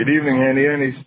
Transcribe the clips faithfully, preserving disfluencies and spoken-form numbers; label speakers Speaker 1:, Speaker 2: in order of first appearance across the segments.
Speaker 1: Good evening, Andy Andes.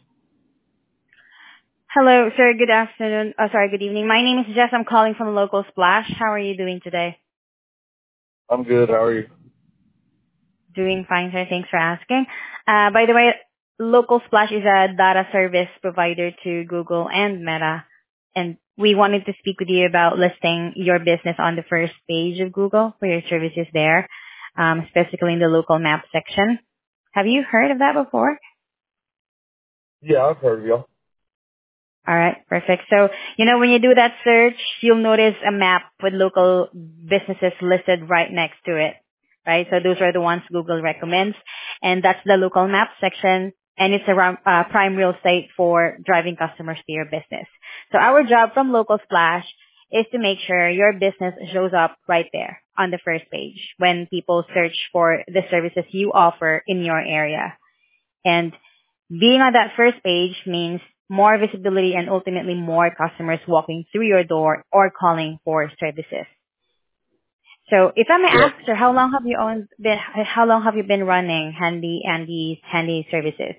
Speaker 2: Hello, sir. Good afternoon. Oh, sorry, good evening. My name is Jess. I'm calling from Local Splash. How are you doing today?
Speaker 1: I'm good. How are you?
Speaker 2: Doing fine, sir. Thanks for asking. Uh, by the way, Local Splash is a data service provider to Google and Meta, and we wanted to speak with you about listing your business on the first page of Google for your services there, um, specifically in the local map section. Have you heard of that before?
Speaker 1: Yeah, I've heard of y'all.
Speaker 2: All right, perfect. So, you know, when you do that search, you'll notice a map with local businesses listed right next to it, right? So those are the ones Google recommends, and that's the local map section, and it's around uh, prime real estate for driving customers to your business. So our job from Local Splash is to make sure your business shows up right there on the first page when people search for the services you offer in your area. And being on that first page means more visibility and ultimately more customers walking through your door or calling for services. So if I may
Speaker 1: Yep.
Speaker 2: ask, sir, how long have you owned, been, how long have you been running Handy Andy's Handy Services?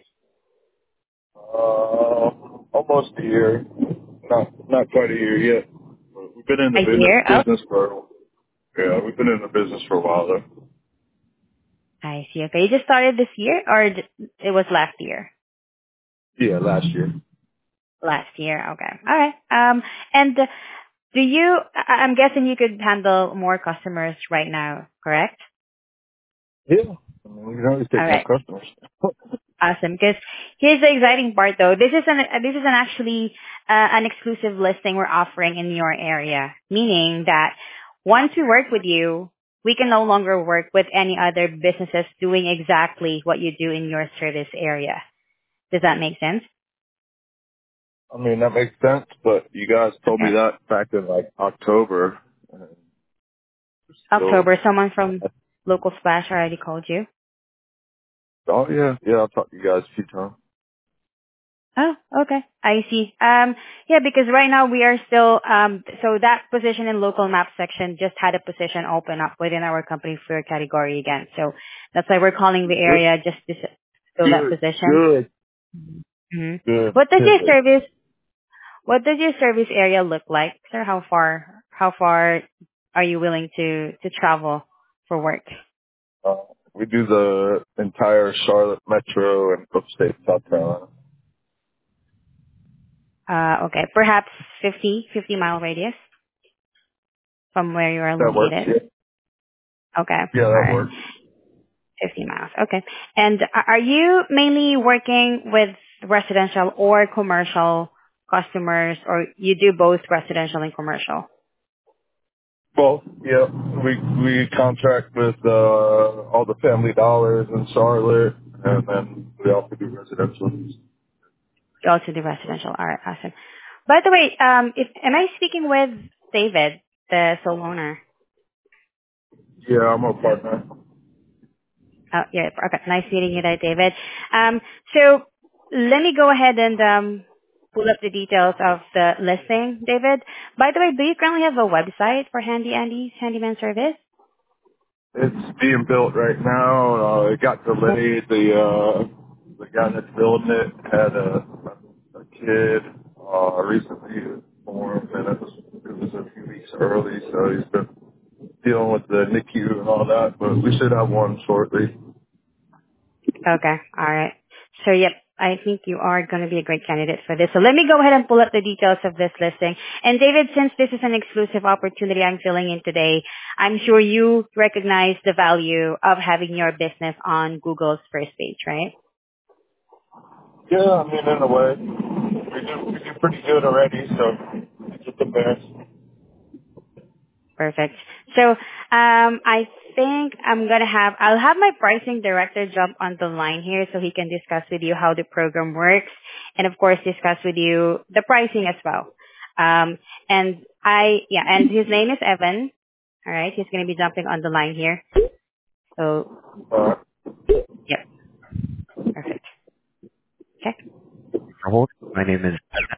Speaker 1: Uh, almost a year. Not not quite a year yet. We've been in the
Speaker 2: A
Speaker 1: business
Speaker 2: year? Oh,
Speaker 1: business for yeah. We've been in the business for a while though.
Speaker 2: I see. Okay. You just started this year or j- it was last year?
Speaker 1: Yeah, last year.
Speaker 2: Last year. Okay. All right. Um, and uh, do you, I- I'm guessing you could handle more customers right now, correct?
Speaker 1: Yeah. I mean, we can always
Speaker 2: All
Speaker 1: take more
Speaker 2: right.
Speaker 1: customers.
Speaker 2: Awesome. Because here's the exciting part, though. This is an uh, this is an actually uh, an exclusive listing we're offering in your area, meaning that once we work with you, we can no longer work with any other businesses doing exactly what you do in your service area. Does that make sense?
Speaker 1: I mean, that makes sense, but you guys told me
Speaker 2: Okay.
Speaker 1: that back in like October. And still,
Speaker 2: October, someone from Local Splash already called you.
Speaker 1: oh yeah, yeah. I've talked to you guys a few times.
Speaker 2: Oh, okay. I see. Um, yeah, because right now we are still, um, so that position in local map section just had a position open up within our company for category again. So that's why we're calling the
Speaker 1: Good,
Speaker 2: area just to s- fill that
Speaker 1: good,
Speaker 2: position.
Speaker 1: good,
Speaker 2: hmm
Speaker 1: good.
Speaker 2: What does your
Speaker 1: good.
Speaker 2: service, what does your service area look like, sir? How far, how far are you willing to, to travel for work?
Speaker 1: Uh, we do the entire Charlotte Metro and upstate South Carolina.
Speaker 2: Uh, okay. Perhaps fifty, fifty mile radius from where you are
Speaker 1: That works.
Speaker 2: located.
Speaker 1: Yeah,
Speaker 2: Okay.
Speaker 1: yeah,
Speaker 2: All
Speaker 1: that
Speaker 2: right.
Speaker 1: works.
Speaker 2: fifty miles. Okay. And a- are you mainly working with residential or commercial customers, or you do both residential and commercial?
Speaker 1: Well, yeah, we we contract with uh, all the Family Dollars in Charlotte, and then we also do residential.
Speaker 2: You also do residential. All right. Awesome. By the way, um, if, am I speaking with David, the sole owner?
Speaker 1: Yeah, I'm a partner.
Speaker 2: Oh, yeah. Okay. Nice meeting you there, David. Um, so let me go ahead and um, pull up the details of the listing, David. By the way, do you currently have a website for Handy Andy's Handyman Service?
Speaker 1: It's being built right now. Uh, it got delayed. The uh, the guy that's building it had a a kid uh, recently born, and it was it was a few weeks early, so he's been dealing with the N I C U and all that. But we should have one shortly.
Speaker 2: Okay. All right. So, yep, I think you are going to be a great candidate for this. So let me go ahead and pull up the details of this listing. And David, since this is an exclusive opportunity I'm filling in today, I'm sure you recognize the value of having your business on Google's first page, right?
Speaker 1: Yeah, I mean, in a way, we do we do pretty good already, so it's just embarrassing.
Speaker 2: Perfect. So, um, I think I'm gonna have I'll have my pricing director jump on the line here so he can discuss with you how the program works, and of course discuss with you the pricing as well. Um, and I yeah, and his name is Evan. All right, he's gonna be jumping on the line here. So,
Speaker 1: All right.
Speaker 2: yep, perfect. Okay.
Speaker 3: Hold. My name is